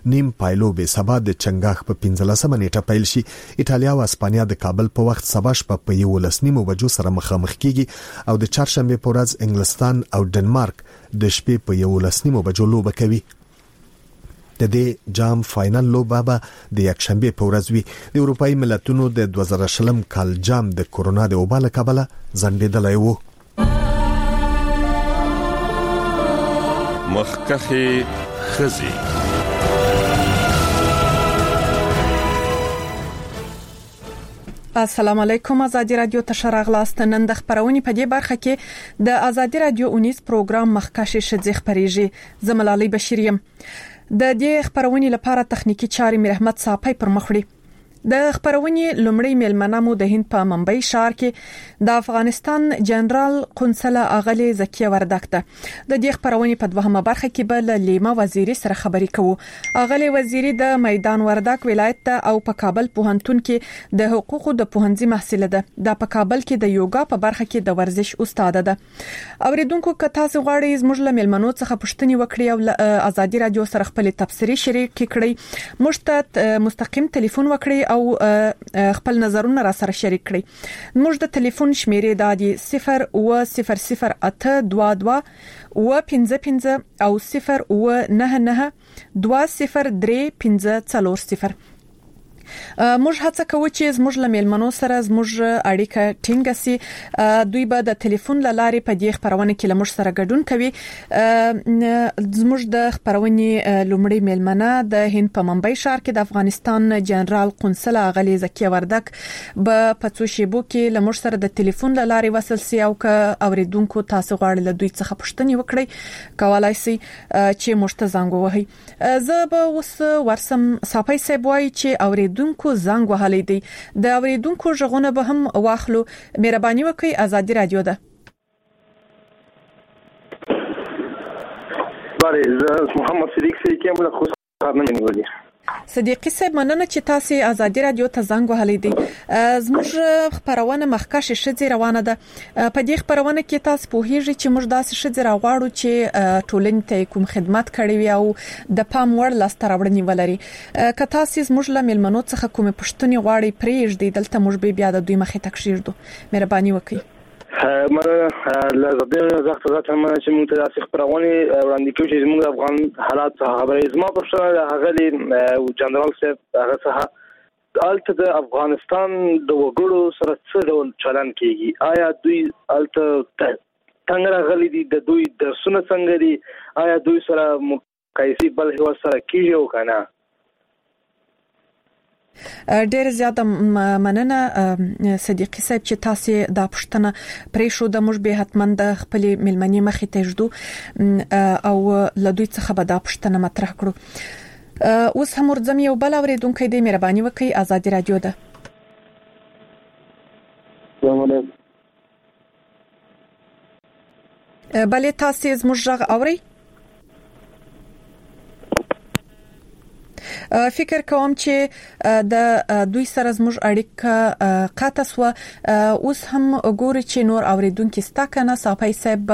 نیم پایلوبې سبا د چنګاښ په 15 نیټه پیل شي. ایټالیا او اسپانیا د کابل په وخت سبا شپه په 11 بجو سره مخامخ کیږي او د چهارشنبه په ورځ انګلستان او ډنمارک د شپې په 11 بجو لوبه کوي. د دې جام فائنل لوبه به د یکشنبه په ورځ وي. د اروپאי ملتونو د 2020 کال جام د کورونا د وبا له کبله ځنډېدلی و. مخکخي خزي السلام علیکم. آزادی رادیو تشراغلاست. نن د خبرونې په دې برخه کې د آزادی رادیو 19 پروګرام مخکښ شذ خبريږي. زملالي بشریم د دې خبرونې لپاره تخنیکی چاري مې رحمت صاحب پر مخ وړي. د خبرونې لومړی میلمنه مو د هند په ممبئی ښار کې د افغانستان جنرال قونسل اغلی زکیه وردک ده. د دې خبرونې په دوهمه برخه کې به لیما وزیری سره خبرې کوو. اغلی وزیری د میدان وردک ولایت او په کابل پوهنتون کې د حقوقو د پوهنځي محصله ده. د په کابل کې د یوګا په برخه کې د ورزش استاد ده. اوریدونکو که تاسو غواړئ زموږ له میلمنو څخه پوښتنه وکړئ او آزادی رادیو سره خپل تبصرې شریک کړئ، موږ مستقیم ټلیفون وکړئ او خپل نظرونه را سره شریک کړئ. موږ د ټلیفون شمیرې د 0008222 و55 او 099920350. موږ هڅه کوو چې زموږ له میلمنو سره زموږ اړیکه ټینګه سي. دوی به د ټلیفون لارې په دې خبرونه کې لمر سره ګډون کوي. زموږ د خبرونې لومړی میلمنه د هند په ممبئی ښار کې د افغانستان جنرال قونسل اغلی زکیه وردک به په څو شیبو کې لمر سره د ټلیفون لارې وصل سي او که اوریدونکو تاسو غواړئ له دوی څخه پوښتنه وکړئ کولای سي چې مشته زنګ ووهي. زه به اوس ورسم صاحب صاحب وایي چې اوریدونکو زنګ وهلی دی. د اوریدونکو ژغونه به هم واخلو. مهرباني وکړئ. آزادی رادیو ده. بله زه محمد صدیق سې کوم له خو خبرنه نیولې. صدیقی صاحب مننه چې تاسو آزادی رادیو ته زنګ وهلی دی. زموږ خبرونه مخکښ شذ روانه ده. په دې خبرونه کې تاسو په هیڅ چې موږ داسې شذ راغواړو چې ټولنې ته کوم خدمات کړي وي او د پام وړ لاستر راوړنی ولري. که تاسو زموږ له میلمنو څخه کوم پوښتنه غواړئ پرېږدئ دلته موږ بیا د دوی مخې ته کښیږو. مهرباني وکړئ. لازم زغت هم چې موږ ته تاسو خبرونه وړاندې کوو چې موږ افغان حالات خبرې زما په شان غلي او جنرال صاحب هغه څه الته د افغانستان د وګړو سره څه ډول چلن کیږي؟ آیا دوی الته څنګه غلي دي؟ د دوی درسونه څنګه دي؟ آیا دوی سره مقایسه بل هیواد سره کیږي او کنه؟ ډېر زیاته مننه صدیقی صاحب چې تاسو دا پوښتنه پرې شو. د موږ به حتمن د خپل ملمنې مخې ته ژدو او له دوی څخه به دا پوښتنه مطرح کړو. اوس هم ورځم یو بل اوریدونکو دې مهرباني وکړئ. آزادی رادیو ده. بله تاسو زموږ غږ اورئ؟ فکر کوم چې د دوی سره زموږ اړیکه قطع سو. اوس هم ګوري چې نور اوریدونکو ستا کنه. صافی صاحب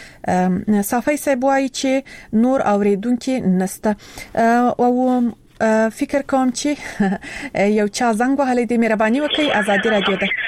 وایي چې نور اوریدونکو نسته او فکر کوم چې یو چا زنګ وهلی دی. مهرباني وکړئ. آزادی رادیو ده.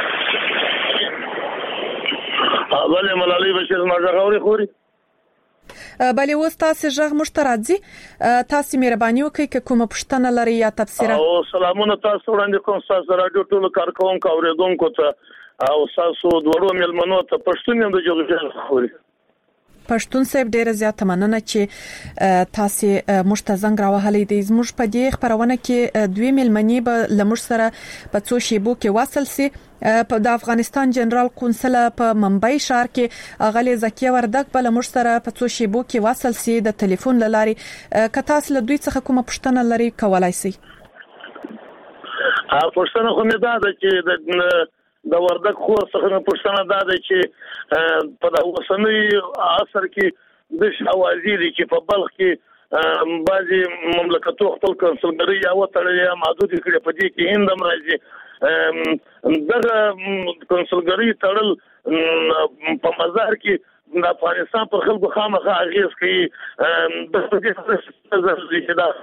بله ملالي بشیر مرزا غوري خوري. بله اوس تاسو ژغ مشترکځي. تاسو مهرباني وکړئ که کومه پوښتنه لرئ یا تفسیر. او سلامونه تاسو وړاندې کوم. تاسو رادیو ټول کارکونکو اوریدونکو ته او تاسو دوړو ملمنو ته پښتون د جوړجوړ خوري. پښتون صاحب ډیره زیاته مننه چې تاسو مشتزنګ راوهلې دي. زموږ په دې خبرونه کې دوی ملمنې به لمر سره په څو شیبو کې واصل سي. په د افغانستان جنرال قونسل په ممبئی ښار کې اغلی زکیه وردک په لمر سره په څو شیبو کې واصل سي د ټلیفون لارې. که تاسو له دوی څخه کومه پوښتنه لرئ کولای سي. پوښتنه خو مې ده چې د وردک خو څخه پوښتنه ده چې په اوسنۍ عصر کې د شاوازی چې په بلخ کې بعضي مملکتو خپل کنسولګری یا وتړلې محدود کړي. په دې کې هند هم راځي. دغه کنسولګری تړل په مزار کې د افغانستان پر خلکو خامخا اغیز کوي د دې دا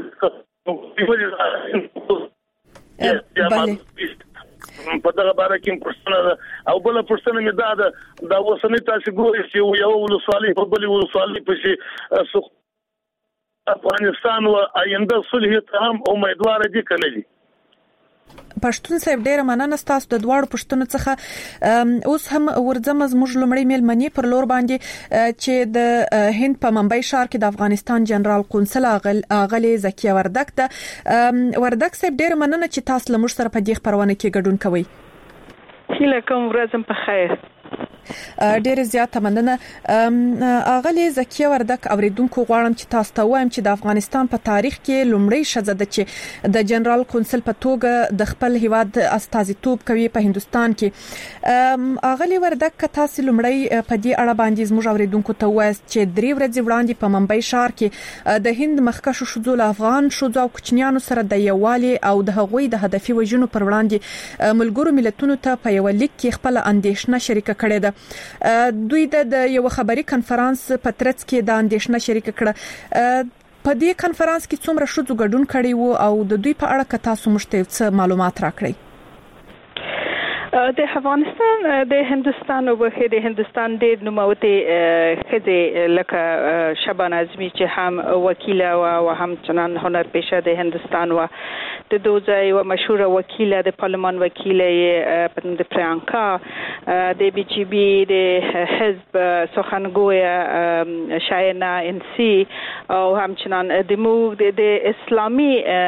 په دغه باره کې پرسنه او بل پرسنه مې دا وسنۍ تاسو ګورئ چې یو ولسوالۍ په بل ولسوالۍ په افغانستان او آینده صلح ته هم امیدوار دي کنه دي. پښتون صاحب ډیره مننه تاسو د دواړو پښتون څخه اوس هم ورځم زموږ لمړی میلمنې پر لور باندې چې د هند په ممبئی ښار کې د افغانستان جنرال قونسل اغلی زکیه وردک د وردک صاحب ډیره مننه چې تاسو لمر سره په دې خبرونه کې ګډون کوئ. هیله کوم ورځم په خیر. ډېر زیات مننه اغلی زکیه وردک اوریدونکو غواړم چې تاسو ته وایم چې د افغانستان په تاریخ کې لومړی شزه ده چې د جنرال قونسل په توګه د خپل هیواد استازیتوب کوي په هندستان کې. اغلی وردک تاسو لومړی په دې اړه باندې زموږ اوریدونکو ته وایست چې 3 ورځې وړاندې په ممبئی ښار کې د هند مخکښو شذو افغان شذو او کوچنیانو سره د یووالي او د هغوی د هدفي وژنو پر وړاندې ملګرو ملتونو ته په یو لیک کې خپل اندیشنه شریک کړې ده. دوی د یو خبري کانفرنس په ترڅ کې د اندیشنه شریک کړه. په دې کانفرنس کې څومره شذو ګډون کړي وو او د دوی په اړه تاسو مشته معلومات راکړئ؟ د افغانستان د هندستان او د هندستان د نوموتي خزه لکه شبانه اعظمي چې هم وکیل او هم چنان هنر پیشه د هندستان و د دوزای و مشهور وکیل د پارلمان وکیل د پرانکا د بي جي بي د حزب سخنگوی شاینا انسی او هم چنان د موږ د اسلامي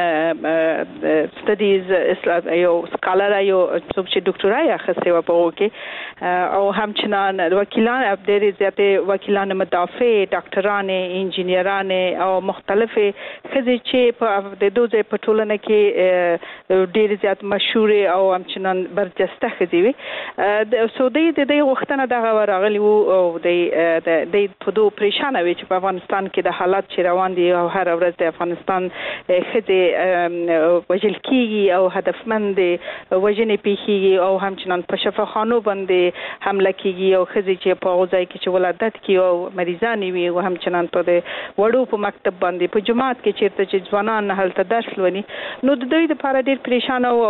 ستډیز اسلام یو سکالر یو چې ډاکټر یا خسته و په کې او همچنان وکیلان ډېر زیاته وکیلان مدافع ډاکټران انجینران او مختلفه خزي چې په د دوزه په ټولنه کې ډېر زیات مشهور او همچنان برجسته خزي وي د سعودي د وختونه دغه راغلی او د په دوه پریشانه وي چې په افغانستان کې د حالات چې روان دي او هر ورځ د افغانستان خزي وجل کیږي او هدفمند وجنې پیخي او همچنان په شفاخانو باندې حمله کیږي او خزي چې په اوځای کې چې ولادت کی او مریضان وي او همچنان په وړو په مکتب باندې په جماعت کې چیرته چې ځوانان هلته درس لونی نو د دوی لپاره ډېر پریشان او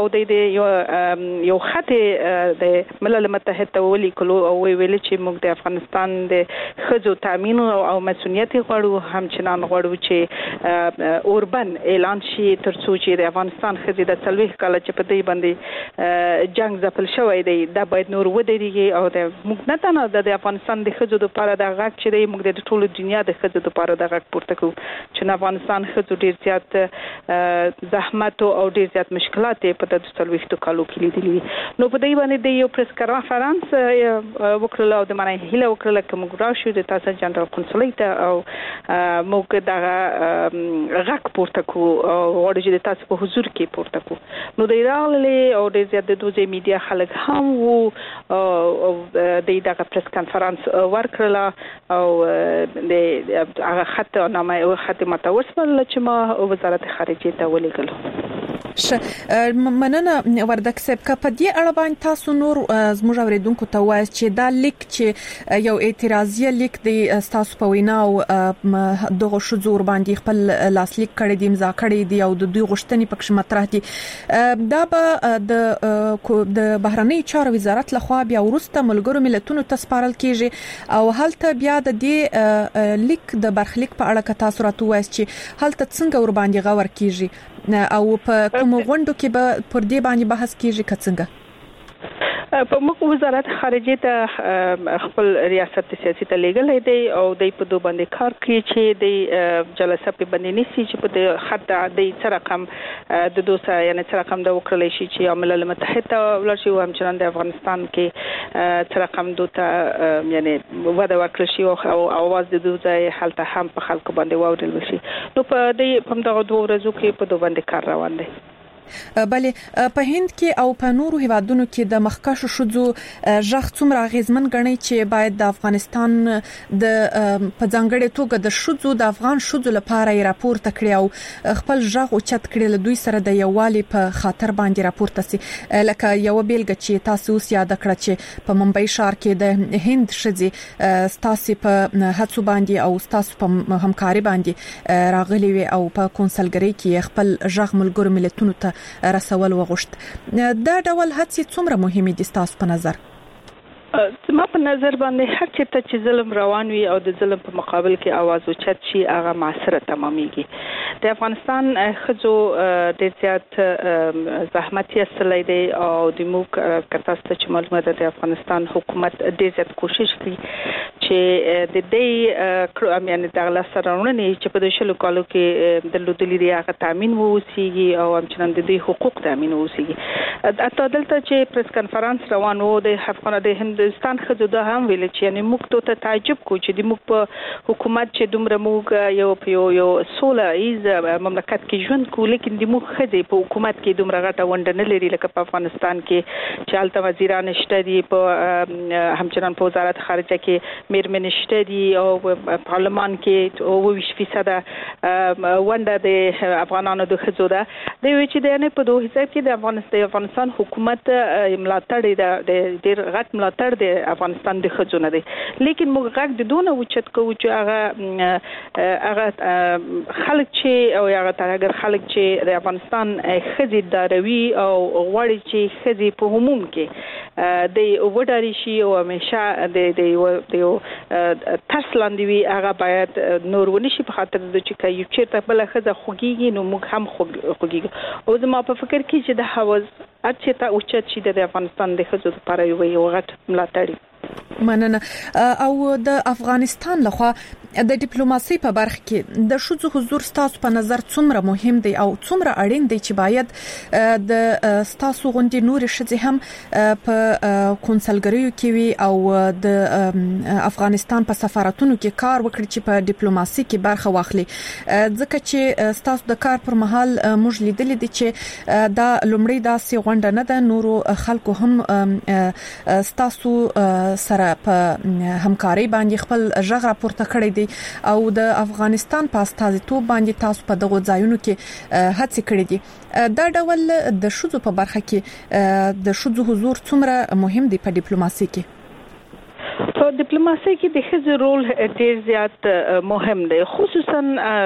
د یو خط د ملل متحد ته ولیکلو او ویل چې موږ د افغانستان د خزو تامین او مسؤلیت غواړو همچنان غواړو چې اوربن اعلان شي ترڅو چې د افغانستان خزي د 30 کال چې په دې باندې جنگ ځپل شوی دی دا باید نور ودرېږي او د موږ نه تنه د افغانستان د خزو لپاره د غږ چې د موږ د ټولو دنیا د خزو لپاره د غږ پورته کوو چې افغانستان خزو ډیر زیات زحمت او ډیر زیات مشکلات په د 30 کالو کې لیدلي نو په دې باندې د یو پریس کانفرنس وکړل او د معنی هله وکړل کوم ګراشو د تاسو جنرال کنسولیت او موږ د غږ پورته کوو او ورته د تاسو په حضور کې پورته کوو نو د ایران او د زیات د دوزه میډیا خلک هم وو او دغه پریس کانفرنس ورکړل او د هغه خط نامه او خط متوسل چې ما وزارت خارجه ته ولیکلو. مننه وردک صاحب که په دې اړه باندې تاسو نور زموږ اوریدونکو ته وایي چې دا لیک چې یو اعتراضي لیک دی تاسو په وینا او دغه شذور باندې خپل لاسلیک کړی دی امضا کړی دی او د دوی غوښتنې پکې مطرح دي دا به د بهرنی چارو وزارت لخوا بیا ورسته ملګرو ملتونو ته سپارل کیږي او هلته بیا د دې لیک د برخلیک په اړه تاسو راته وایي چې هلته څنګه ور باندې غور کیږي او په کوم غونډو کې به پر دې باندې بحث کیږي څنګه؟ په موږ وزارت خارجه ته خپل ریاست سیاسي ته لګلې دی او د په دوه باندې کار کوي چې د جلسه په باندې نشي چې په خط د سره رقم د دوسه یعنی سره رقم د وکړل شي چې ملل متحد ولر شي او همچنان د افغانستان کې سره رقم دوته یعنی ودا ورکړل شي او اواز د دوزه حالت هم په خلکو باندې واورل شي نو په دې په دغه دوه ورځو کې په دوه باندې کار روان دی. بله په هند کې او په نورو هیوادونو کې د مخکښو شذو ژغ څومره غیزمن غني چې باید د افغانستان د په ځانګړي توګه د شذو د افغان شذو لپاره راپور تکړی او خپل ژغ او چت کړی له دوی سره د یووالي په خاطر باندې راپور تاسي لکه یو بیلګه چې تاسو اوس یاد کړئ چې په ممبئی ښار کې د هند شذې ستاسو په هڅو باندې او ستاسو په همکاري باندې راغلي وي او په کونسلګری کې خپل ژغ ملګرو ملتونو ته رسول وغوښت. دا ډول هڅې څومره مهمه دي تاسو په نظر؟ زما په نظر باندې هر چیرته چې ظلم روان وي او د ظلم په مقابل کې आवाज اوچت شي هغه معاصره تمامېږي. د افغانستان خځو ډېر زیات زحمت یې استلې دي او د موږ کتاسته چې معلومات د افغانستان حکومت ډېر زیات کوشش کوي چې د دې یعنی د غلاسرونه چې په دشلو کالو کې د لودلې دی هغه تامین ووسیږي او همچنان د دې حقوق تامین ووسیږي. اته دلته چې پریس کانفرنس روان وو د افغان د هندستان خځو د هم ویل چې یعنی موږ ته تعجب کو چې د موږ په حکومت چې دومره موږ یو سوله ایز مملکت کې ژوند کو لیکن د موږ خځې په حکومت کې دومره غټه ونډه نه لري لکه په افغانستان کې چې البته وزیران شته دي په همچنان په وزارت خارجه کې میرمن شته دي او پارلمان کې 20% ونډه د افغانانو د خځو ده. د وی چې د نه په 2000 کې د افغانستان حکومت ملاتړ د ډیر غټ ملاتړ د افغانستان د خځو نه دی لیکن موږ غږ د دونه وچت کوو چې هغه خلک چې او هغه ترګر خلک چې د افغانستان خځې داروي او غواړي چې خځې په عموم کې د وډاري شي او همیشه د ترس لاندې وي هغه باید نور ونشي په خاطر د چې یو چیرته بل خځه خوګيږي نو موږ هم خوګيږو او زما په فکر کې چې د حواس اچته اوچت شي د افغانستان د خځو لپاره یو غټ ملاتړ. مننه. او د افغانستان لخوا د ډیپلوماسي په برخه کې د شذو حضور ستاسو په نظر څومره مهم دی او څومره اړین دی چې باید د ستاسو غونډې نور شذې هم په کونسلګریو کې وي او د افغانستان په سفارتونو کې کار وکړي چې په ډیپلوماسي کې برخه واخلي ځکه چې ستاسو د کار پر مهال موږ لیدل دي چې دا لومړی داسې غونډه نه ده نورو خلکو هم ستاسو سره په همکاري باندې خپل ژغ راپورته کړی دی او د افغانستان په استازیتوب باندې تاسو په دغه ځایونو کې هڅه کړې دي. دا ډول د شذو په برخه کې د شذو حضور څومره مهم دی په ډیپلوماسي کې؟ په ډیپلوماسي کې د ښځو رول ډېر زیات مهم دی خصوصا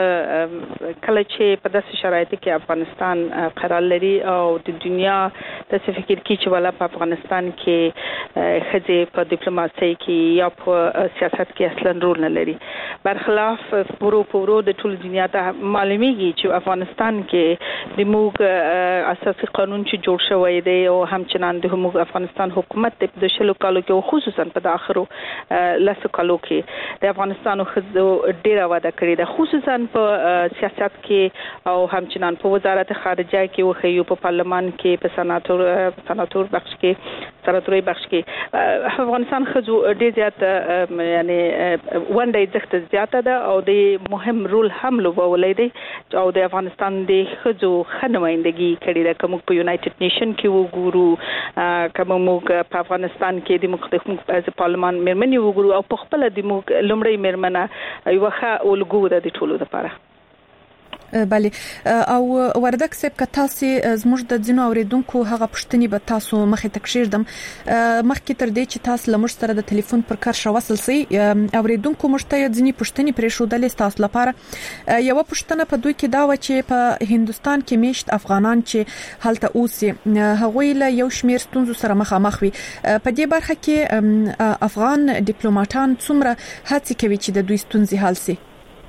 کله چې په داسې شرایطو کې افغانستان قرار لري او د دنیا د فکر کې چې ولا په افغانستان کې ښځې په ډیپلوماسي کې یا په سیاست کې اصلا رول نه لري برخلاف پورو د ټول دنیا ته معلومیږي چې افغانستان کې د موږ اساسي قانون چې جوړ شوی دی او همچنان د موږ افغانستان حکومت د شلو کالو کې خصوصا په داخلو لاسو کالو کې د افغانستان خزو ډیره وده کړې ده خصوصا په سیاست کې او همچنان په وزارت خارجه کې او خيو په پارلمان کې په سناتور بخش کې سناتوري بخش کې افغانستان خزو ډیر زیات یعنی ونډه عزت زیاته ده او د مهم رول هم لوبولې دي او د افغانستان د خزو خنمایندګي کړې ده کوم په یونایټډ نیشن کې وګورو کوم موږ په افغانستان کې د مختلف پارلمان مېرمنې وګورو او په خپل د لومړی مېرمنه یو ښه الګو ده د ټولو لپاره. بله او وردک سب که تاسو زموږ د ځینو اوریدونکو هغه پښتني به تاسو مخې ته کښیږدم مخکې تر دې چې تاسو لمر سره د ټلیفون پر کار شوصل سي اوریدونکو مشته ځینی پښتني پرې شو د تاسو لپاره یو پښتنه په دوی کې دا و چې په هندستان کې میشت افغانان چې هلته اوسي هغوی له یو شمیر ستونزو سره مخامخ وي په دې برخه کې افغان ډیپلوماټان څومره هڅه کوي چې د دوی ستونزې حل شي؟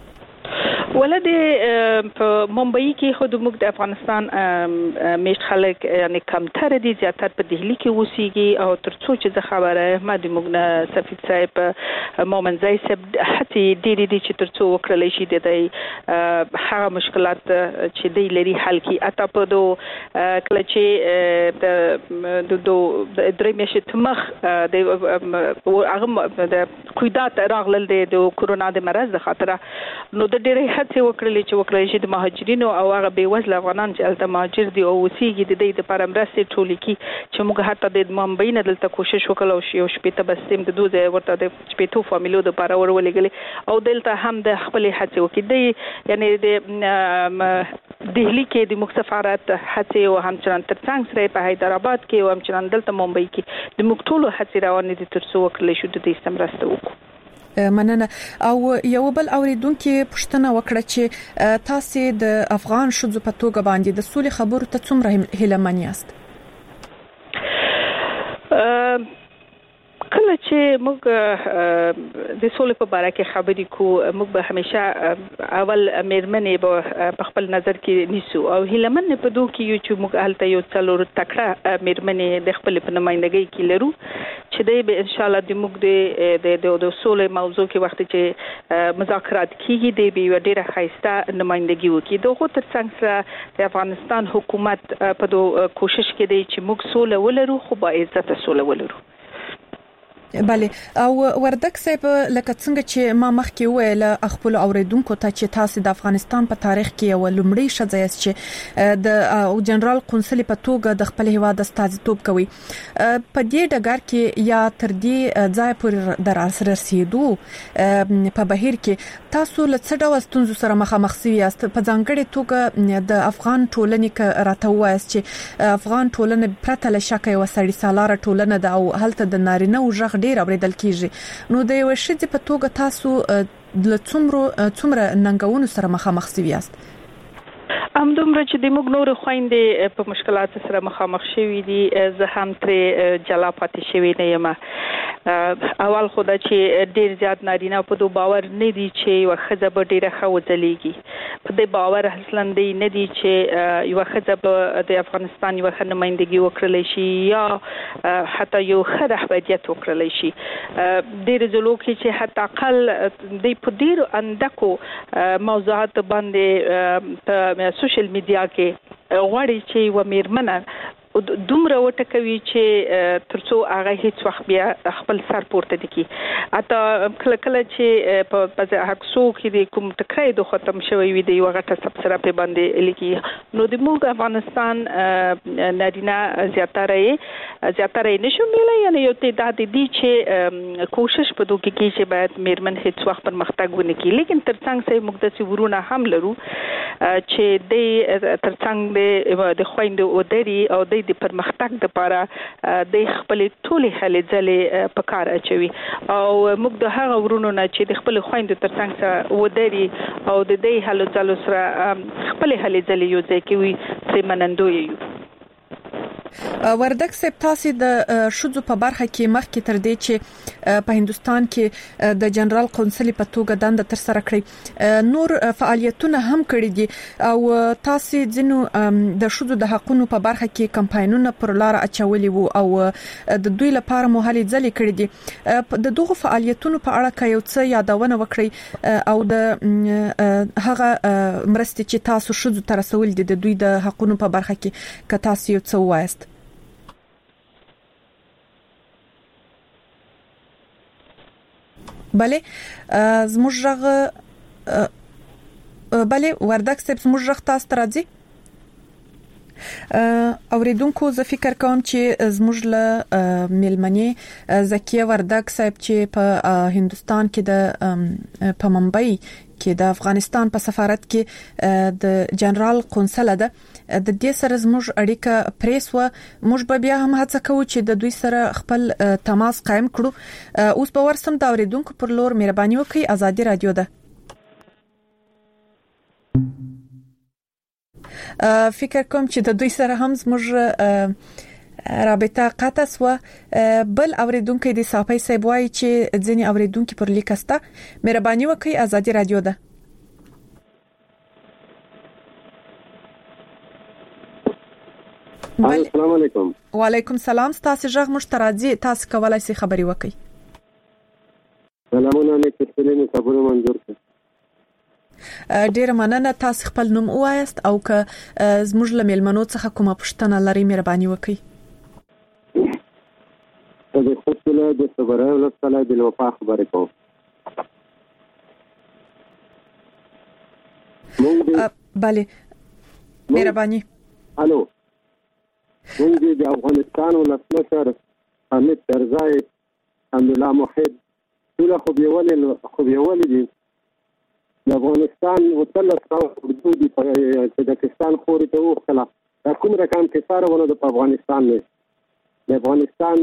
ولدي په ممبئی کې خود موږ د افغانستان میشت خلک یعنی کمتر دي زیاتره په دهلی کې اوسېږي او ترڅو چې خبره ما د موږ سفیر صاحب مومنزای صاحب هڅه ډېرې دي چې ترڅو وکړل شي د هغه مشکلات چې دی لري حل کی اته په دو کله چې د درې میاشتې مخ د هغه د قیدات راغلل د کورونا د مرز د خاطر نو د ډېرې هڅه وکړلې چې وکړای شي د مهاجرینو او هغه بیوزله افغانان چې الته مهاجر دي او اوسېږي د دې لپاره مرستې ټولې کی چې موږ حتی د ممبئی نه دلته کوشش وکړو او شپې ته بسیم د دوه ورته د شپېتو فامیلو د لپاره ورولېګلې او دلته هم د خپل هڅه وکړي یعنی د دهلی کې د مخ سفارت هڅه او همچنان ترڅنګ سره په حیدرآباد کې او همچنان دلته ممبئی کې د مکتولو هڅه روانې دي ترڅو وکړل شو د دې سمرسته وکړو. مننه. او یو بل اوریدونکو پوښتنه وکړه چې تاسو د افغان شذو په توګه باندې د سولې خبرو ته څومره هیلهمن یاست؟ کله چې موږ د سولې په اړه کې خبرې کوو موږ به همیشه اول مېرمنې به په خپل نظر کې نیسو او هیلمن په دوه کې یو چې موږ هلته یو څلور تکړه مېرمنې د خپل په نمائندګۍ کې لرو چې دوی به ان شاء الله د موږ د سولې موضوع کې وخت چې مذاکرات کیږي د به ډیره ښایسته نمائندګي وکړي دغه ترڅنګ سره د افغانستان حکومت په کوشش کې دی چې موږ سولې ولرو خو با عزت سولې ولرو. بله او وردک صاحب لکه څنګه چې ما مخکې ویل خپل اوریدونکو ته چې تاسو د افغانستان په تاریخ کې یو لومړی ښځه یاست چې د جنرال قونسل په توګه د خپل هیواد استازیتوب کوي په دې ډګر کې یا تر دې ځای پورې در رسیدو په بهیر کې تاسو له څه ډول ستونزو سره مخامخ یاست په ځانګړي توګه د افغان ټولنې راته وایي چې افغان ټولنه پرته له شک یو سړی سالاره ټولنه ده او هلته د نارینه او ژغ ډیر اوریدل کیږي نو د یو شذ په توګه تاسو د څومره ننګونو سره مخامخ یاست؟ همدومره چې د موږ نور خويندې په مشکلات سره مخامخ شوي دي زه هم تر جلا پاتې شوی نه یم اول خدای چې ډیر زیات نارینه په دوه باور نه دي چې یو خزه به ډیره خوځلېږي په دې باور اصلا دی نه دي چې یو خزه به د افغانستان یو نمائندګي وکړلی شي یا حتی یو رهبریت وکړلی شي ډیر ځلو کې چې حتی اقل د په ډیر اندکو موضوعات باندې په سوشل میډیا کې غواړي چې و میرمنه دومره وټکوي چې ترڅو هغه هیڅ وخت بیا خپل سر پورته دي اته کله کله چې په حقسو کې د کوم ټکرای د ختم شوی وي د یو غټه سبسره په باندې لیکي نو د موږ افغانستان نارینه زیاتره نشو ملي یعنی یو تعداد دي چې کوشش په دوه کې چې باید میرمن هیڅ وخت پرمختګ ونه کړي لیکن ترڅنګ سه موږ د ورونه هم لرو چې د ترڅنګ د خويندو او دري او د پرمختګ لپاره د خپل ټولې هلې ځلې په کار اچوي او موږ د هغه ورونو نه چې د خپل خويندو ترڅنګ سره ودري او د دې هلو ځلو سره خپل هلې ځلې یو ځای کوي چې منندوی یو. وردک صاحب تاسو د شذو په برخه کې مخکې تر دې چې په هندستان کې د جنرال قونسل په توګه دنده تر سره کړې نور فعالیتونه هم کړې دي او تاسو ځینو د شذو د حقوقو په برخه کې کمپاینونه پر لار اچولي وو او د دوی لپاره مو هلې ځلې کړې دي د دغه فعالیتونو په اړه یو څه یادونه وکړئ او د هغه مرستې چې تاسو شذو تر رسول دي د دوی د حقوقو په برخه کې که تاسو یو څه وایست. بله زموږ رغ بله وردک صاحب زموږ رغ تاسو راځي اوریدونکو زه فکر کوم چې زموږ له ملمنې زکیه وردک صاحب چې په هندستان کې په ممبئی کې د افغانستان په سفارت کې د جنرال قونسل ده د دې سره زموږ اړیکه پریس و موږ به بیا هم هڅه کوو چې د دوی سره خپل تماس قائم کړو اوس په ورسم دا اوریدونکو پر لور مهرباني وکړئ ازادي رادیو ده فکر کوم چې د دوی سره هم زموږ رابطه قطع سو بل اوریدونکو د صافي صاحب وایي چې ځینې اوریدونکو پر لیکسته مهرباني وکړئ ازادي رادیو ده. السلام علیکم. وعلیکم السلام تاسو ژغ مشترازي تاسو کولای شئ خبري وکړئ. سلامونه علیکم سلام خبرو منظور ډیر مننه تاسو خپل نوم وایست او که زموږ له ملمنو څخه کومه پوښتنه لري مهرباني وکړئ. د خپل د صبرای ولې د وفا خبرې کوم. بله مهرباني. الو موږ د افغانستان ولسمشر حامد کرزي حمدالله موحد ټول خو بیولې دي د افغانستان وتلس اردو دي په پاکستان خوري ته وخلا دا کوم رقم کې سره ونه د افغانستان نه د افغانستان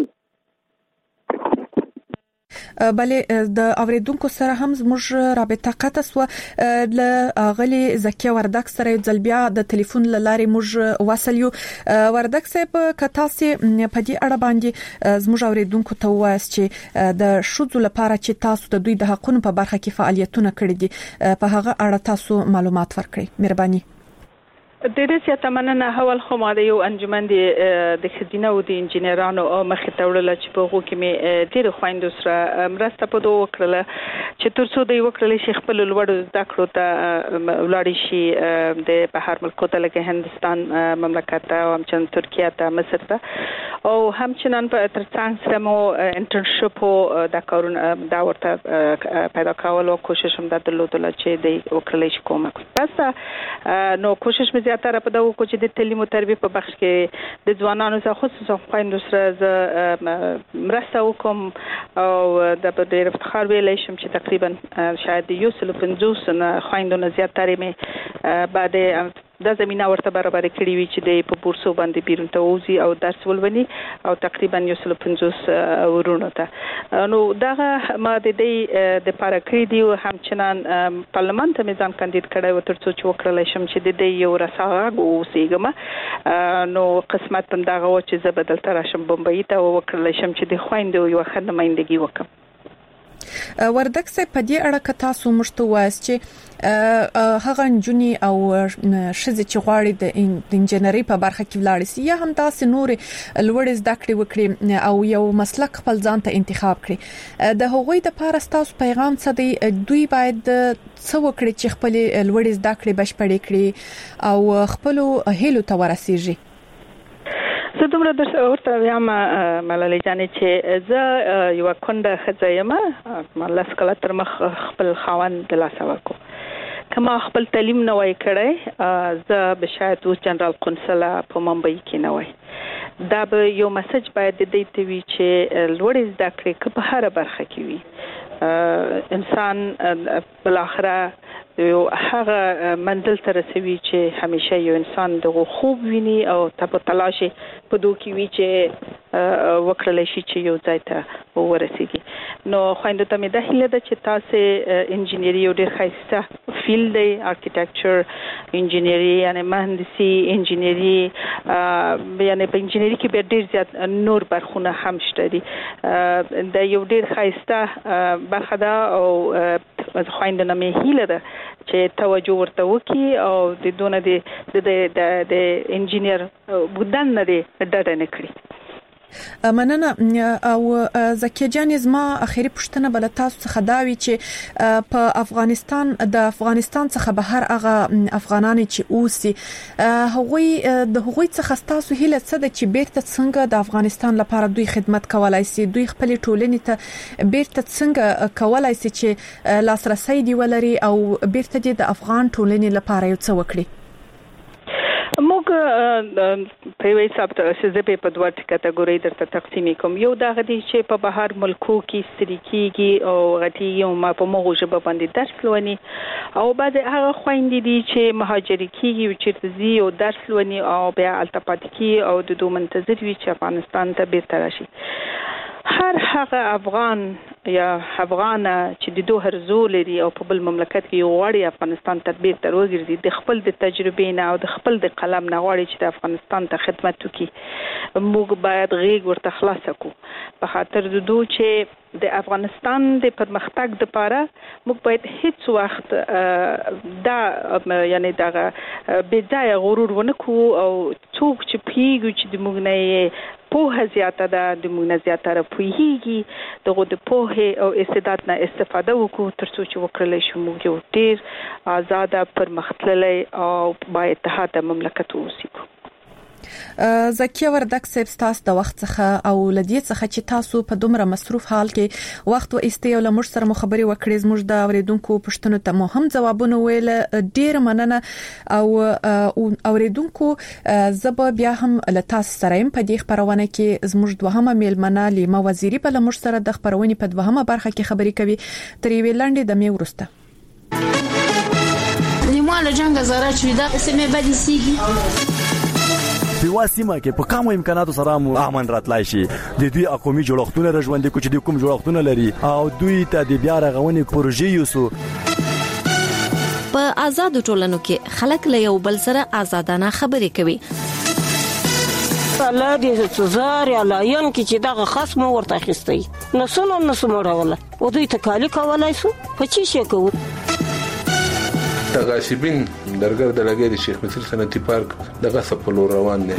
بله د اوریدونکو سره هم زموږ رابطه قطع سو ل غلي زکیه وردک سره ځل بیا د ټلیفون لارې موږ وصل یو. وردک صاحب کتا سي په دې اړه باندې زموږ اوریدونکو ته وایي چې د شذو لپاره چې تاسو د دوی د حقونو په برخه کې فعالیتونه کړی دي په هغه اړه تاسو معلومات ورکړئ مهرباني. د دې چې تمننه حوال خو ما د یو انجمن د خزینه او د انجینرانو مخې ته وړل چې په هغه کې مې ډېر خويندو سره مرسته په دوه وکړل چې ترڅو د یو کړل شي خپل لوړ زده کړو ته ولاړ شي د بهر ملکو ته لکه هندستان مملکت او همچنان ترکیه ته مصر ته او همچنان په ترڅنګ سره مو انټرنشپ د کارونه دا ورته پیدا کول او کوشش هم درلودل چې د وکړل شي کومه بس نو کوشش مې زیاتره په دغه کو چې د تعلیم او تربیه په بخش کې د ځوانانو سره خصوصا خويندو سره مرسته وکم او د ډېر افتخار ویلای شم چې تقریبا شاید 150 نه خويندو نه زیاتره مې بعد د زمينه ورته برابر کړی وی چې د په بورسو باندې بیرون ته وځي او درس ولونی او تقریبا 150 ورونو ته نو دغه ما د دې د لپاره کړی دی او همچنان پارلمان ته میزان کاندید کړی و ترڅو چې وکړل شم چې د دې یو رساغه اوسېګم نو قسمت پم دغه و چې زه بدل تر شم بمبئی ته وکړل شم چې د خويندو یو خدمتګي وکم. وردک صاحب په دې اړه که تاسو مشته وایست چې هغه جنونی او شذ چې غواړي د انجینری په برخه کې ولاړ شي یا هم تاسو نور لوړ زده کړې وکړي او یو مسلک خپل ځان ته انتخاب کړي د هغوی د لپاره تاسو پیغام څه دی دوی باید څه وکړي چې خپل لوړ زده کړې بشپړې کړي او خپل هیلو ته ورسیږي. زه دومره د ورته وایم ملالۍ جانې چې زه یو کونډه ښځه یم مله سکله تر مخ خپل خاوند د لاسه ورکو کما خپل تعلیم نه وای کړی زه به شاید اوس جنرال قونسل په ممبئی کې نه وای دا به یو میسج باید د دې ته وي چې لوړ زده کړې که په هر برخه کې وي انسان بل اخره یو هغه منزل ته رسوي چې همیشه یو انسان دغه خوب ویني او په تلاش په دوه کې وی چې وکړل شي چې یو ځای ته ورسیږي. نو خويندو ته مې د هیله ده چې تاسو انجینری یو ډېر ښایسته فیلډ دی آرکیټیکچر انجینری یعنی مهندسي انجینری یعنی په انجینری کې به ډېر زیات نور برخونه هم شته دي د یو ډېر ښایسته برخه ده او خويندو نه مې هیله ده چې توجه ورته وکړي او د دونه د انجینیر بودن نه دی ډډه نه کړي. مننه او زکیه جان زما اخیری پوښتنه بل تاسو څخه دا وی چې په افغانستان څخه بهر هغه افغانان چې اوسي هغوی څخه تاسو هیله څه ده چې بیرته څنګه د افغانستان لپاره دوی خدمت کولای شي دوی خپل ټولنې ته بیرته څنګه کولای شي چې لاسرسي دی ولري او بیرته د افغان ټولنې لپاره یو څه وکړي. موږ په یوه حساب ته چې په دوه کټګوري درته تقسیم کوم یو دا غدي چې په بهر ملکو کې ستریکيږي او غټي یو ما په موږ ژبه باندې درس لونی او بعد هغه خويندې دي چې مهاجر کیږي چې زی او درس لونی او بیا التپات کی او د دوه منتظر وي چې افغانستان ته بیرته راشي. هر هغه افغان یا افغانه چې د دوه هرزو لري او په بل مملکت کې یو غواړي افغانستان ته بیرته وګرځي د خپل د تجربې نه او د خپل د قلم نه غواړي چې د افغانستان ته خدمت وکړي موږ باید غیږ ورته خلاص کړو په خاطر د دوه چې د افغانستان د پرمختګ لپاره موږ باید هیڅ وخت دا یعنی دا بې ځای غرور ونه کوو او څوک چې پیږي چې د موږ نه په زیاته د موږ زیاتره پوهیږي دغه د پوهه او استعداد نه استفاده وکړو ترڅو چې وکړل شي موږ یو ډیر آزاد پرمختللی او با اتحاد مملکت اوسو. زکیه وردک صاحب تاسو د وخت څخه او لدی څخه چې تاسو په دومره مصروف حال کې وخت و استیو لمر سره مخبري وکړې زموږ د اوریدونکو پښتنو ته مو هم ځوابونه ویل ډیر مننه او اوریدونکو زب بیا هم لتاس سره په دې خبرونه کې زموږ دوهمه میلمنه لیما وزیری په لمر سره د خبرونې په دوهمه برخه کې خبري کوي ترې ویلاندې د می ورسته لیما له جنگ زاره چې دا سمې بدی سیږي په واسمه کې په کومو امکاناتو سره مو امن راتلای شي د دوی اقومي جوړښتونه رژوندې کو چې د کوم جوړښتونه لري او دوی ته د بیا رغونې پروژې یوسو په آزاد ټولنو کې خلک له یو بل سره آزادانه خبرې کوي الله دې څزار یا لاین کې چې دغه خصم ورته خستي نسونه راوله او دوی تکالی کولای شو په چی شي کوو تغاشبین درګر د لګې د شیخ مصر صنعتي پارک دغه سپلو روان دي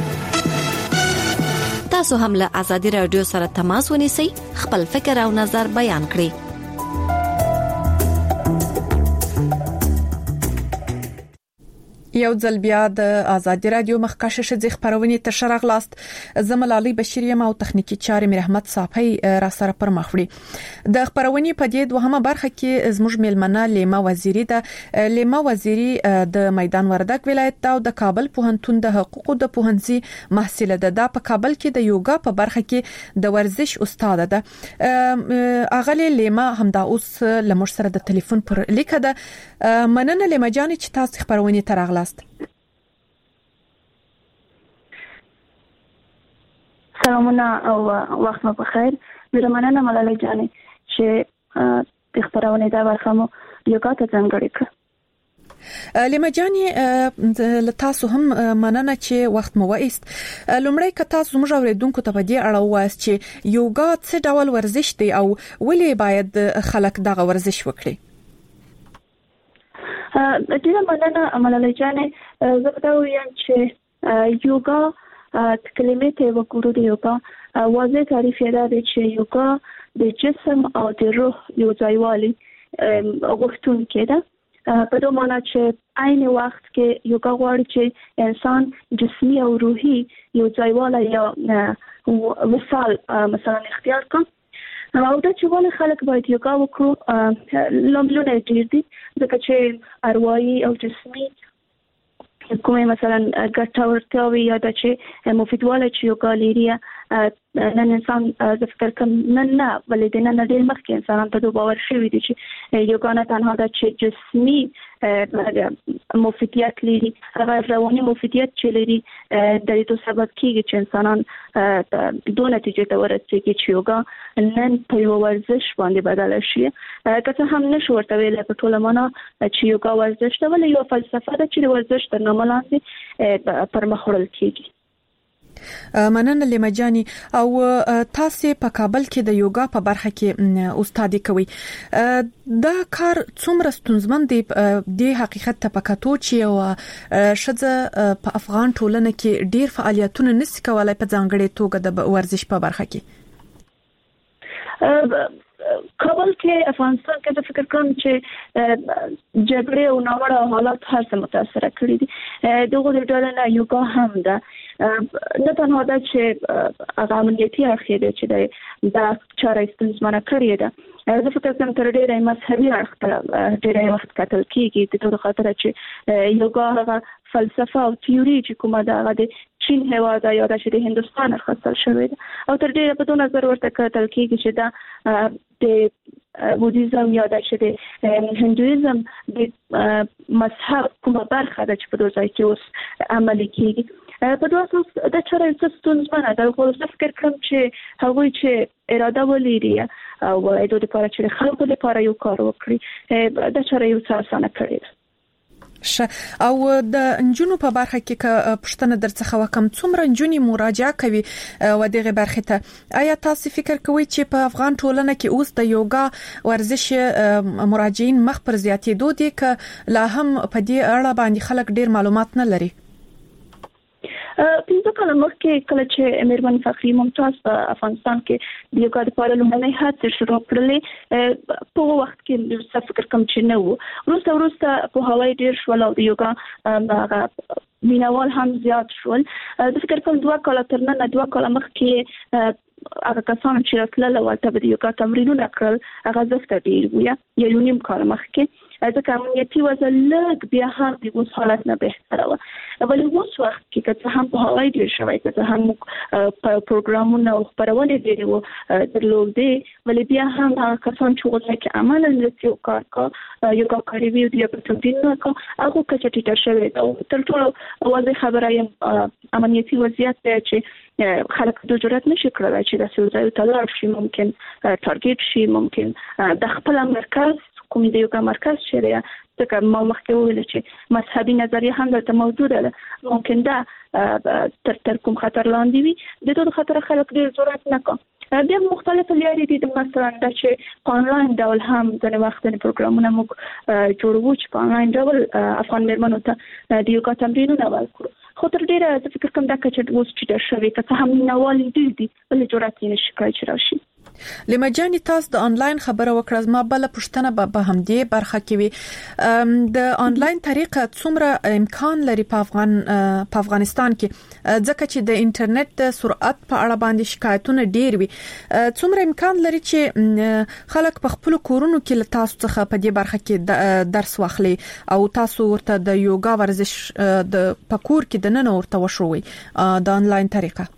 تاسو هم له آزادي رادیو سره تماس ونیسئ خپل فکر او نظر بیان کړئ یو ځل بیا د آزادي رادیو مخکشه شې خبرونه ته شرغلاست زملالي بشریم او تخنیکی چارې مرحمت صافي را سره پر مخوړي د خبرونه په دې دوهمه برخه کې زموږ میلمنه لیما وزیری د لیما وزیری د میدان وردک ولایت او د کابل پوهنتون د حقوقو د پوهنځي محصله ده په کابل کې د یوګا په برخه کې د ورزش استاد ده اغلی لیما همدا اوس لمر سره د ټلیفون پر لیکه ده مننه لیما جان چې تاسو خبرونه ترغلاست سلامونه او وخت مو بخیر زه مننه ملالۍ جانې چې خبرونه دا ورخمو یوګا ته څنګه کړ لیما جانې تاسو هم مننه چې وخت مو وایست لومړی که تاسو موږ اوریدونکو ته په دې اړه وایست چې یوګا څه ډول ورزش دی او ولې باید خلک دغه ورزش وکړي ډیره مننه ملالۍ جانې زه دا وایم چې یوګا کلمې ته وګورو د یوګا واضح تعریف یې دا دی چې یوګا د جسم او د روح یو ځایوالي غوښتونکې ده په دوه معنا چې عین وخت کې یوګا غواړي چې انسان جسمي او روحي یو ځایواله یا وصال مثلا اختیار کړي او دا چې ولې خلک باید یوګا وکړو لومړنی ډیر دي ځکه چې اروايي او جسمي کومه مثلا ګټورتیا یا د چې مفیدواله چې یوګا لري نن انسان د فکر کوم نه ولې د نن ډیر مخکې انسان ته باور شوی دی چې یوګا نه تنها د جسمي مفیدیت لري هغه رواني مفیدیت چې لري د دې سبب کیږي چې انسانان دوه نتیجې ته ورسېږي چې یوګا نن په یو ورزش باندې بدل شي که هم نشو ورته ویل په ټوله معنا چې یوګا ورزش ته ولې یو فلسفه ده چې ورزش تر نامه لاندې پر مخ وړل کیږي مننه لیما جانی او تاسو په کابل کې د یوګا په برخه کې استادي کوي دا کار څومره ستونزمن دی د حقیقت ته پکاتو چې او شذ په افغان ټولنه کې ډیر فعالیتونه نس کولای په ځانګړي توګه د ورزش په برخه کې کابل کې افغانستان کې د فکر کوم چې جګړې او ناوړه حالات هر څه متاثر کړي دي دغه ډول نه یوګا هم ده نه تنها دا چې هغه امنیتي اړخ دی چې دا چاره ستونزمنه کړې ده زه فکر کوم تر ډیره مذهبي اړخ ته ډیره وخت کتل کیږي د توګه خاطر چې یوګا هغه فلسفه او تیوري چې کومه ده د چین هیواد یا د هندستان اخستل شوی ده او تر ډیره په دې نظر ورته کتل کیږي چې دا د بودیزم یا د هندویزم د مذهب کومه برخه ده چې په دوی کې اوس عملي کیږي په دوه د چاره ستونزمنه ده خو زه فکر کوم چې هغوی چې اراده ولري او د لپاره چې خلکو لپاره یو کار وکړي د چاره یو څه اسانه کړي او د انجونو په برخه کې پښتنه درڅخه وکم څومره انجونی مراجعه کوي و دغه برخه ته آیا تاسو فکر کوئ چې په افغان ټولنه کې اوس د یوګا ورزش مراجعین مخ پر زیاتېدو دي ک لا هم په دې اړه باندې خلک ډیر معلومات نه لري پنځه کاله مخکې کله چې میرمن فخری ممتاز په افغانستان کې د یوګا لپاره لومړنۍ هڅې شروع کړلې په وخت کې څه فکر کوم چې نه وو وروسته په هوای ډیر شول او د یوګا مینوال هم زیات شول. د فکر کوم 2 کال تر نن 2 کال مخکې هغه کسان چې راتلل او ته د یوګا تمرینونه کړل هغه زفته ډیر وي یا یو نیم کال مخکې ځکه امنیتي وضع لږ بیا هم د اوس حالت نه بهتره وه. ولې اوس وخت کې که هم په هغه ډیر شوی که هم پروګرامونه او خپرونې ډېرې وو درلودې ولې بیا هم هغه کسان چې غوښتل چې عملا یو کار یوګا کوي وي یا په تمرینونه کوي هغه کچه ټیټه شوې ده. تر ټولو واضح خبره یم امنیتي وضعیت دی چې خلک د جرأت نشي کړلی چې داسې ځای ته لاړ شي، ممکن ټارګټ شي، ممکن د خپل مرکز کوم د یوګا مرکز شریعه ځکه ما مخکې ویل چې مذهبي نظریه هم دلته موجوده ده، ممکن دا تر کوم خطر لاندې وي د ټول خطر خلک ډېر جرأت نه کوي. بیا مختلف لارې دي مثلا دا چې په انلاین ډول هم د وخت د پروګرامونو موږ جوړوو چې په انلاین ډول افغان مېرمنو ته د یوګا تمرینونه ورکړو. خو تر ډیره د فکر کوم دا چې اوس چې د شوي که هم نوال دي ولې جرأت یې نشي کوي چې راشي. لما جاني تاسو د انلاین خبره وکړه، ما بل پښتنه به همدې برخه کې وي د انلاین طریقه څومره امکان لري په افغانستان کې ځکه چې د انټرنیټ د سرعت په اړه باندې شکایتونه ډیر وي، څومره امکان لري چې خلک په خپل کورونو کې له تاسو څخه په دې برخه کې درس واخلي او تاسو ورته د یوګا ورزش د پکور کې د نن ورته وشوي د انلاین طریقه؟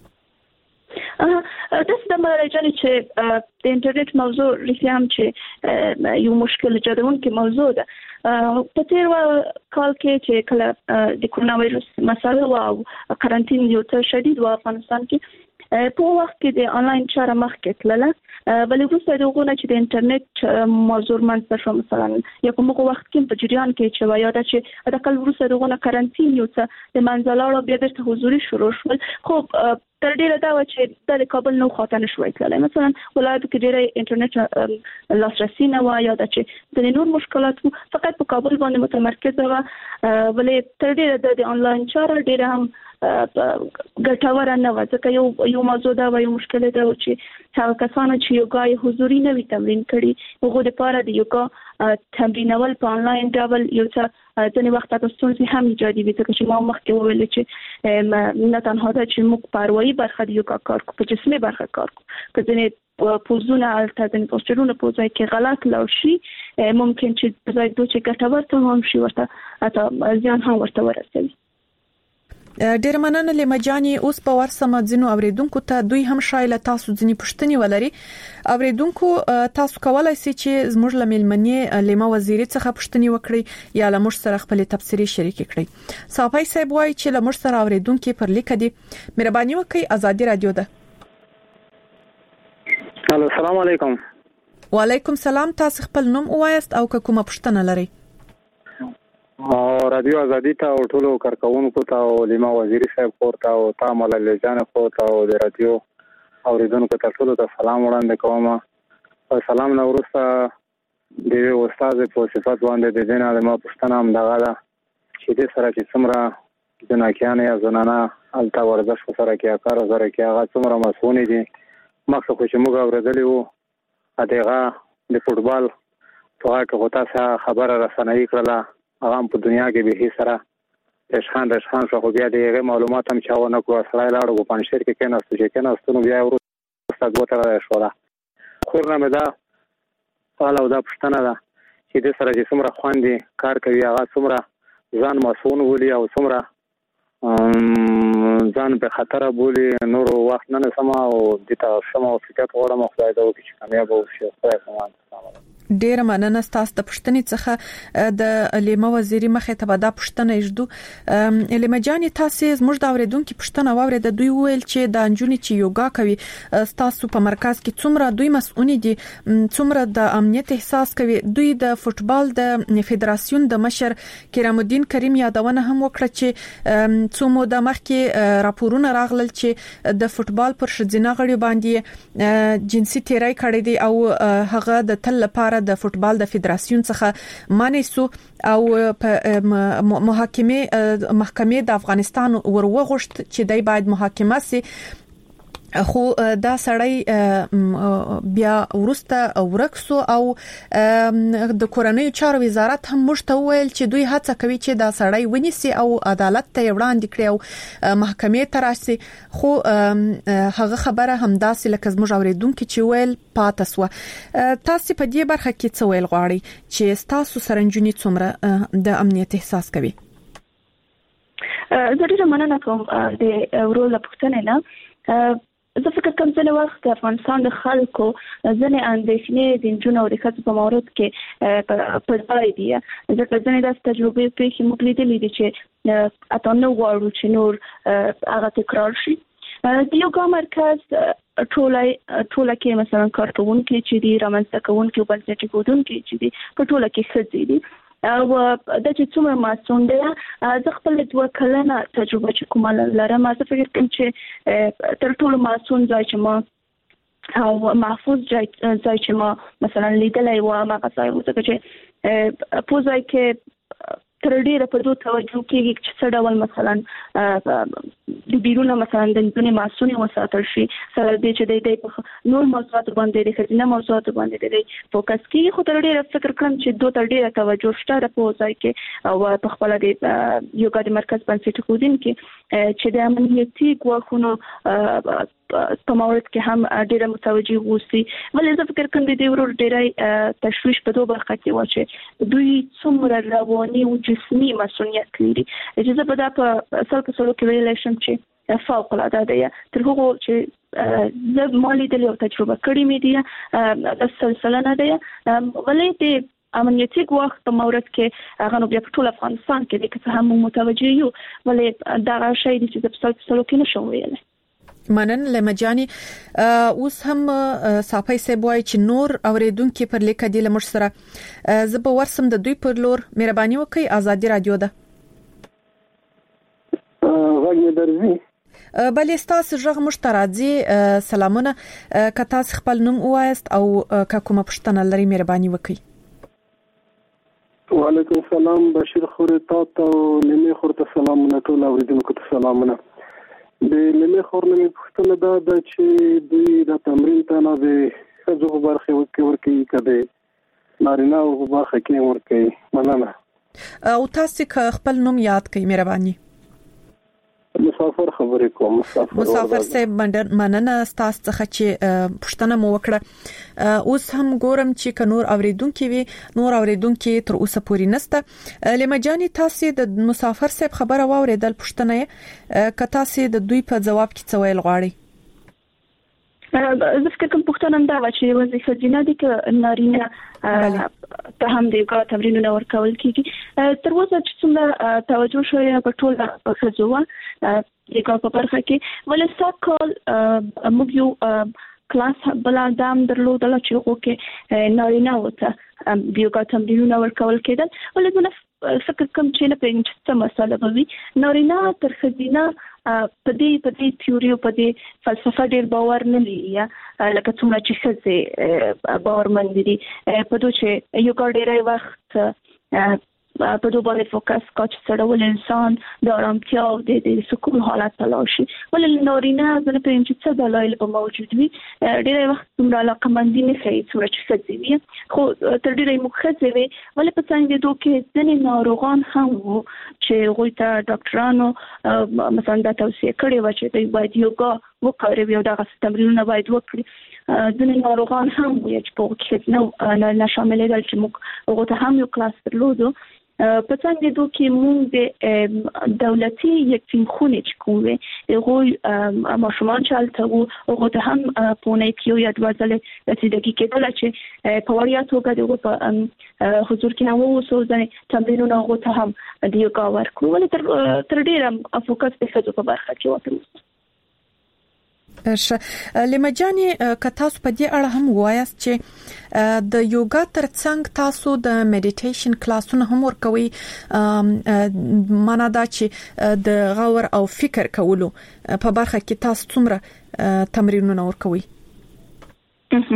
د مراجعه چې د انټرنیټ موضوع رښتیا هم چې یو مشکل جوړونکي موضوع ده. په تیر کال کې چې کله د کورونا وایرس مسله او کارانتین یو څه شدید و افغانستان کې په وخت کې د انلاین چاره مخکې تلله، بلې وروسته دغه چې د انټرنیټ موضوع منځته شو مثلا یا کوم وخت کې په جریان کې چې وایي دا چې د کال وروسته دغه کارانتین یو څه د منځلاړو بیا د حضوري شروع شول. خو تر ډیره دا و چې د کابل نو خاطر نشوي تللی، مثلا ولایت کې ډیره انټرنیټ لاسرسي نه و یا د چې د نور مشکلات فقط په کابل باندې متمرکز و، ولې تر ډیره د انلاین چاره ډیره هم ګټوره نه و ځکه یو موضوع دا و یو مشکل دا و چې هغه کسانو چې یوګا حضوري نه وي تمرین کړي هغه لپاره د یوګا تمرینول په انلاین ډول یو څه ځینې وخت تاسو ستونزې هم ایجادي وي ځکه چې ما مخکې وویل چې نه تنها دا چې موږ په اروايي برخه د یوګا کار کوو، په جسمي برخه کار کوو، که ځینې پوزونه البته ځینې پوسچرونه په ځای کې غلط لاړ شي ممکن چې په ځای دوی چې ګټور ته هم شي ورته حتی زیان هم ورته ورسوي. ډیر مننه لما جاني. اوس په ورسمه ځینو اوریدونکو ته دوی هم شایل تاسو ځینې پښتني ولري. اوریدونکو تاسو کولای شئ چې زموږ لملمنې لما وزیري څخه پښتني وکړي یا لمر سره خپل تفسیری شریک کړئ. صافي صاحب وایي چې لمر سره اوریدونکو پر لیک دي مهرباني وکړئ ازادي رادیو ده. الو السلام علیکم. وعلیکم سلام. تاسو خپل نوم وایست او کومه پښتنه لري؟ او رادیو ازادي ته او ټولو کارکونکو ته او لما وزیري صاحب پورته او تامل لجان پورته او د رادیو اوریدونکو ته ټولو ته سلام وړاندې کوم. او سلام نو ورسته د استاد په صفات باندې د دینه د ما پښتنه هم دغه ده چې د سره چې څومره جناکیان یا زنانه الته ورزش سره کې کار سره کې هغه څومره مسؤونی دي. مخکې خو چې موږ اوریدلی وو دغه د فوټبال په هغه کې تاسو خبره رسنۍ کړله هغه په دنیا کې به هیڅ سره رشخان شو، خو بیا دغه معلومات هم چاونه کو سره لاړو په پنځیر کې کېناستو چې کېناستو نو بیا ورسته دوتره شوله. خورنه مې دا حالا دا پښتنه ده چې د سره چې څومره خواندي کار کوي هغه څومره ځان مسؤون ولي او څومره ځان په خطر بولی. نور وخت نه سما او د تاسو او فکر غواړم خدای دا وکړي چې کامیاب وشي. خدای پامان. ډیر مننه تاسو د پښتنې څخه د لیما وزیري مخه ته دا پښتنه اجدو لیما جاني. تاسو زموږ د اوریدونکو پښتنه واوري د دوی ویل چې د انجونی چې یوګا کوي تاسو په مرکز کې څومره دوی مسؤونی دي، څومره د امنیت احساس کوي. دوی د فوټبال د فدراسیون د مشر کرام الدین کریم یادونه هم وکړه چې څومره د مخکې راپورونه راغلل چې د فوټبال پر شذینه غړي باندې جنسي تیری کړی دی او هغه د تل لپاره د فوټبال د فدراسیون څخه مانع سو او په محکمه د افغانستان وروغښت چې دای باید محاکمه سي. خو دا سړی بیا ورسته ورکسو او د کورنۍ چارو وزارت هم مشته ویل چې دوی هڅه کوي چې دا سړی ونیسي او عدالت ته وړاندې کړي او محکمې ته راشي خو هغه خبره هم داسې لکه زموږ اوریدونکو چې ویل پاتسوه تاسو په دې برخه کې څه ویل غواړي چې تاسو سرنجونی څومره د امنیت احساس کوي زه ډیره مننه کوم د ورول پښتنه نه زه فکر کوم چې وخت افغانستان د خلکو ځنې اندېښنې د جنونو او د خاص په مورد کې په ځای دي ځکه ځنې د تجربې په کې موږ لیدلې دي چې اته نو غواړو چې نور هغه تکرار شي د یوګا مرکز ټوله کې مثلا کارکونکو چې دي رامنځته کوونکو بنسټي کوونکو چې دي په ټوله کې خځې دي او د چې څومره ماسون دی زه خپل 2 کلنه تجربه چې کومه لرم زه فکر کوم چې تر ټولو ماسون ځای چې ما او محفوظ ځای چې ما مثلا لیدلای و ما غواړم چې په ځای کې تر ډیره په دوه توجه کېږي چې څه ډول مثلا د بیرونه مثلا د دنیا ماسونی وساتل شي سره د چې د نور موضوعات باندې د خزینه موضوعات باندې د فوکس کېږي خو تر ډیره فکر کوم چې دوه تر ډیره توجه شته په ځای کې او په خپل د یوګا د مرکز بنسټ کوډین کې چې د امنیتي ګواښونو په مورد کې هم ډیره متوجي وسی ولې زه فکر کوم د دې ورور ډیره تشویش په دوه برخه کې و چې دوی څومره رواني او جسمي مسؤلیت لري چې زه په دا په سلو کې ویل شم چې فوق العاده دی تر هغه چې زه مالي د تجربه کړې مې دي د سلسله نه دی ولې د امنیتي ګواښ په مورد کې هغه نو بیا په ټول افغانستان کې د که هم متوجي یو ولې دا شی د چې په سلو کې نشو ویل منن لمجاني اوس هم صافي سبوي چې نور اوریدونکو پر لیک دی لمر سره زب ورسم د دوی پر لور مهرباني وکي ازادي رادیو ده غږ درځي بلې تاسو ژغ مشترادي سلامونه کتا خپل نوم وایست او کومه پښتنه لري مهرباني وکي وعلیکم السلام بشیر خورتا ته لمه خورته سلامونه ټول اوریدونکو ته سلامونه د لمه خورنه پښتنه دا چې دوی د تمرین ته نه د خځو برخه ورکي کده نارینه او برخه کې ورکي مننه او تاسو خپل نوم یاد کړئ مهرباني مسافر خبرې کوم مسافر صاحب مننه تاسو څخه چې پښتنه مو وکړه اوس هم ګورم چې کنور اوریدونکو وي نور اوریدونکو تر اوسه پوری نسته لمجاني تاسو د مسافر صاحب خبره واوریدل پښتنه ک تاسو د دوی په جواب کې څه ویل غواړي زه فکر کوم پښتنه دا و چې وظیفه جنا دي ک نارینه ته هم د یوګا تمرینونه ورکول کیږي تر اوسه چې څومره توجه شوی په ټول خزوه یوګا په برخه کې ولې ساکل موږ یو کلاس بل دام درلودل چې اوکې نارینه وته یوګا تمرینونه ورکول کېدل ولې زه فکر کوم چې نه پېژنم چې څه مسله به نارینه تر خزینه په دې تیوري او په دې فلسفه ډېر باور نه لري لکه څومره چې څه باورمن دي په دوی چې یو ګډ ډېر وخت په دوی باندې فوکس کوي چې ول انسان د آرامتیا او د سکون حالت تلاشي ولې نارینه زنه په چې څه دلایل په موجود وي ډېر وخت څومره علاقمندي نه کوي څومره چې څه دي خو تر ډېرې مخزه وي ولې په څنګه دوی کې ځنې ناروغان هم وو چې غوي ته ډاکټرانو مثلا دا توصیه کړې و چې دوی باید یوګا وکړي او دا تمرینونه باید وکړي ځنې ناروغان هم وي چې په کې نه شامل دي چې موږ هغه ته هم یو کلاس درلودو په څنګه دوی کې موږ د دولتي یکتیم خونه چې کومه هغه ماشومان چالتو هغه ته هم په نه کې یو ادوازله د دې کې دل چې په وړیا توګه دغه په حضور کې نو وسو ځنه تمرینونه هغه ته هم د یوګا ورکو ولې تر ډیره فوکس په څه په برخه کې وته لمجاني ک تاسو په دې اړه هم وایاست چې د یوګا ترڅنګ تاسو د میډیټیشن کلاسونه هم ورکوي معنا دا چې د غور او فکر کولو په برخه کې تاسو څومره تمرینونه ورکوي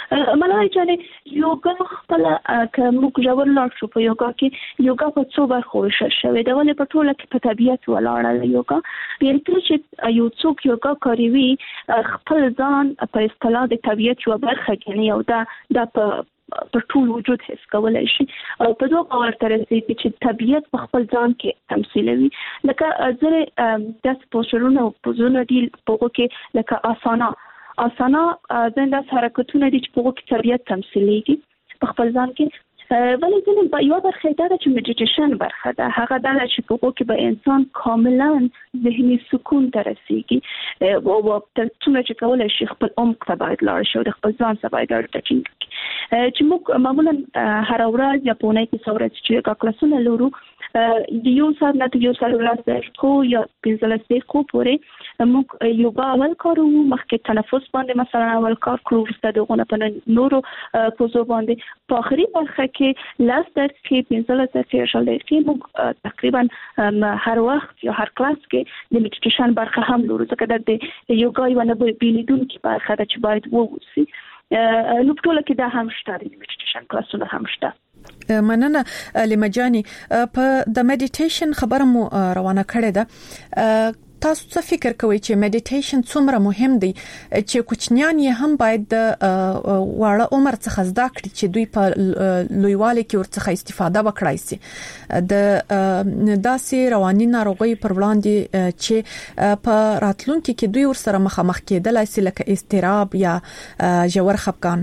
ملای چې یوګا خپل کوم ژور لاړ شو په یوګا کې یوګا په څو برخو ویشل شوی دی ولې په ټوله کې په طبيعت ولاړه یوګا بیرته چې یو څوک یوګا کوي خپل ځان په اصطلاح د طبيعت یو برخه کوي او دا په ټول وجود حس کولای شي او په دوه ورته رسېږي چې طبيعت په خپل ځان کې تمثيلوي لکه زره د پوسټرونو په زونه دی په کې لکه آسانا زنده حرکتونه دي چې په کې طبيعت تمثيليږي په خپل ځان کې ولې ځینې یو برخه دا چې میډیټیشن برخه ده هغه دا چې په کې به انسان کاملا ذهني سکون ته رسیږي او تر څو چې کولای شي خپل عمق ته باید لاړ شي او د خپل ځان څخه باید ټچینګ چې موږ معمولا هر ورځ یا په نه کې څورت چې کلاسونه لرو د یو ساعت نه یو ساعت ولاس خو یا 15 دقیقې پورې موږ یوګا ول کوو مخکې تنفس باندې مثلا اول کار کوو ورسته دغه په نورو پوزو باندې په اخري برخه کې لاس دقیقې 15 دقیقې موږ تقریبا هر وخت یا هر کلاس کې د میډیټیشن برخه هم لرو ځکه د یوګا یو نه بیلیدونکو برخه ده چې باید ووسی نو په ټوله کې دا هم شته د میډیټیشن کلاسونه هم شته مننه لمجاني په د میډیټیشن خبره مو روانه کړې ده تاسو څه فکر کوئ چې میډیټیشن څومره مهم دی چې کوچنیان یې هم باید د واړه عمر څخه زده کړي چې دوی په لویوالي کې ورڅخه استفاده وکړای شي د داسې رواني ناروغي پر وړاندې چې په راتلونکي کې دوی ورسره مخامخ کېدلای شي لکه اضطراب یا ژور خفګان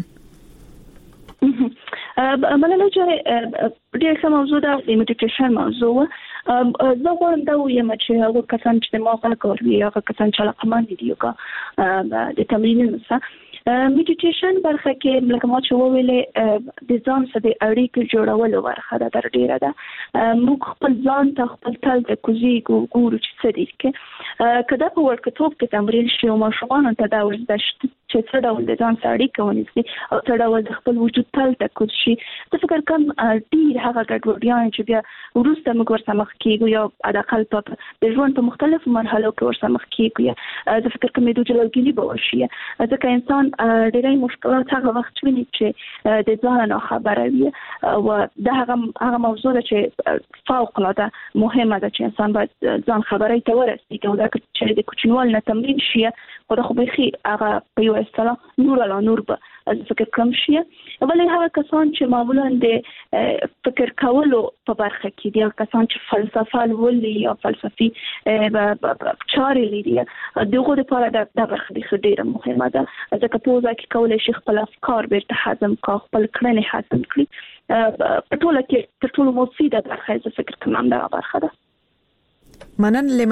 ملالۍ چې ډېر ښه موضوع ده د میډیټیشن موضوع زه غواړم دا وایم چې هغه کسان چې ما غواړم کوي هغه کسان چې علاقمند دي یوګا د تمرینونو سره میډیټیشن برخه کې لکه ما چې ویلې د ځان سره د اړیکې جوړولو برخه ده تر ډیره ده موږ خپل ځان ته خپل تل د کوزي ګورو چې څه دي کې کله په ورکټوب کې تمرین شي او ماشومان ته دا ورزده چې څه ډول د ځان سره اړیکه ونیسي او څه ډول د خپل وجود تل ته کوز شي د فکر کوم ډیر هغه ګډوډیان چې بیا ورسته موږ ورسره مخ کیږو یا اداقل په د ژوند په مختلفو مرحلو کې ورسره مخ کیږو د فکر کوم د جلوګینی به وشي ځکه انسان ډېرې مشکلات هغه وخت ویني چې د ځان نه خبره وي او دا هغه موضوع ده چې فوق العاده مهمه ده چې انسان باید ځان خبرې ته ورسېږي او دا چې د کوچنیوال نه تمرین شي خو خو به خي هغه په یو اصطلاح نور علا نور به فکر کم شي ولې هغه کسان چې معمولا د فکر کولو په برخه کې دي کسان چې فلسفه ولي یا فلسفي چارې لري دغه لپاره د برخه ډیره مهمه ده ځکه په ځکه کولای شي خپل افکار بیرته هضم کړي خپل کړنې هضم کړي په ټوله کې تر ټولو مفیده برخه زه فکر کوم دا برخه ده مننه